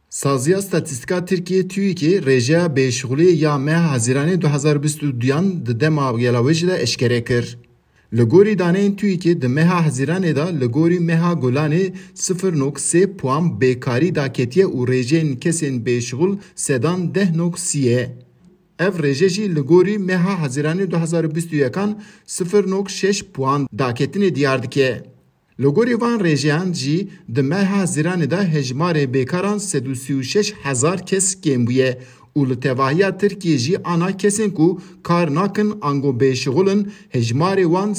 Saziya Statistika Türkiye TÜİK'i reja beşğuli ya me Haziranê 2022 di dema gelawê jî de eşkere kir. Li gorî daneyên TÜİK'ê di meha Haziranê da li gorî meha Golanê 0.3 puan bêkarî daketiye û rêjeyên kesên bêşğul sedan 10.3 ye. Ev rêje jî li gorî meha Haziranê 2021 0.6 puan daketinê diyar dike. Li gorî van rêjeyan jî di meha Haziranê da hejmarê bêkaran 136,000 kes kêm bûye û li tevahiya Tirkiye jî ana kesên ku kar nakin ango bêşğulin hejmarê wan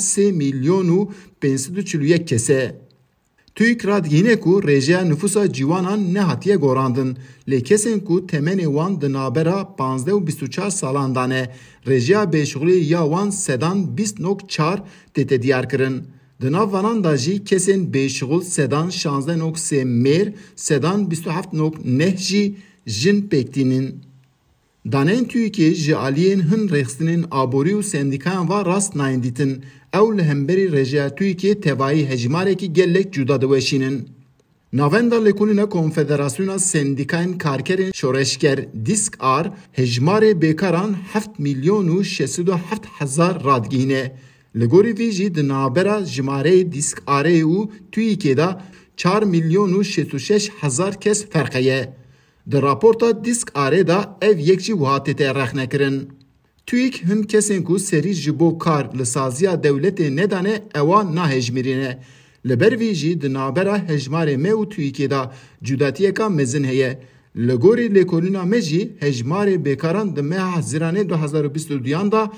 3.541.000 kes e. TÜİK radiyîne ku rêjeya nüfusa ciwanan nehatiye gorandin, lê kesên ku temenê wan di navbera 15 û 24 salan dan e, rêjeya bêşğulî ya wan sedan 20.4 tê diyar kirin. Di nav vanan da jî kesên bêşğul sedan 16.3 mêr, sedan 27.9 jî jin pêktînin. Daneyên TÜİKê ji aliyên hin rêxistinên aborî û sendîkayan wa rast nayên dîtin. Ew li hemberî rêjeya TÜİKê tevahî hejmarekî gelek cuda diweşînin. Navenda Lêkolîna Konfederasyona Sendîkayên Karkerên Şoreşger DİSK-AR hejmarê bêkaran 7.607.000 radgihîne. Li gorî vî jî di navbera jimareyê DİSK-ARê û TÜİKê da 4.606.000 kes ferq heye. Di raporta DİSK-ARê da ev yek jî wiha tê rexnekirin. TÜİK hin kesên ku serî ji bo kar li saziya dewletê nedane ewa nahejmirîne. Li ber vî jî di navbera hejmarê me û TÜİKê da cudatiyeka mezin heye. Li gorî lêkolîna me jî hejmarê bêkaran di meha Haziranê 2022 da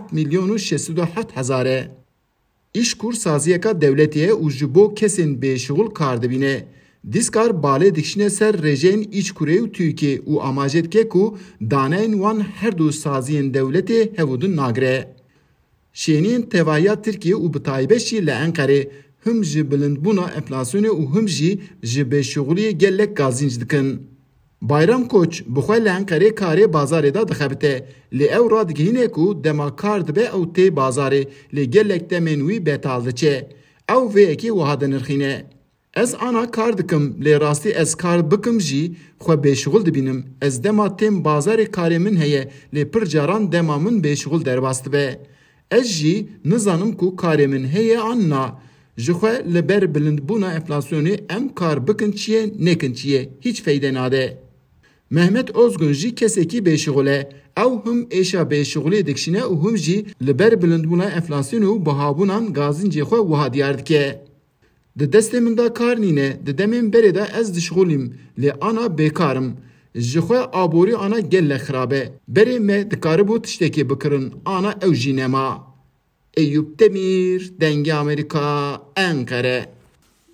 7.607.000 e. İşkur saziyeka devletê ye û ji bo kesên bêşğul kar dibîne. DİSK-AR balê dikişine ser rêjeyên İçkurê û TÜİKê û amaje dike ku daneyên wan her du saziyên dewletê hevûdin nagire. Şêniyên tevahiya Tirkiye û bi taybet jî li Enqerê him ji bilindbûna enflasyonê û him jî ji bêşğuliyê gelek gazînc dikin. Bayram Koç bi xwe li Enqerê karê bazarê da dixebite. Lê ew radigihîne ku dema kar dibe ew tê bazarê lê gelek demên wî betal diçe. Ew vê yekê wiha dinirxîne. Ez ana kar dikim lê rastî ez kar bikim jî xwe bêşğul dibînim. Ez dema têm bazarê karê min heye lê pir caran dema min bêşğul derbas dibe. Ez jî nizanim ku karê min heye an na. Ji xwe li ber bilindbûna enflasyonê em kar bikin çiye nekin çiye hiç feyde nade. Mehmet Ozgun jî kesekî bêşğul e. Ew him êşa bêşğuliyê dikişine û him jî li ber bilindbûna enflasyonê û bihabûnan gazîncê xwe wiha diyar dike. Di destê min da kar nîne, di demên berê de ez dişxulîm, lê ana bêkarim. Ji xwe aborî ana gelek xirab e. Berê me dikaribû tiştekê bikirin, ana ew jî nema. Eyüp Demir, Dengê Amerika, Enqere.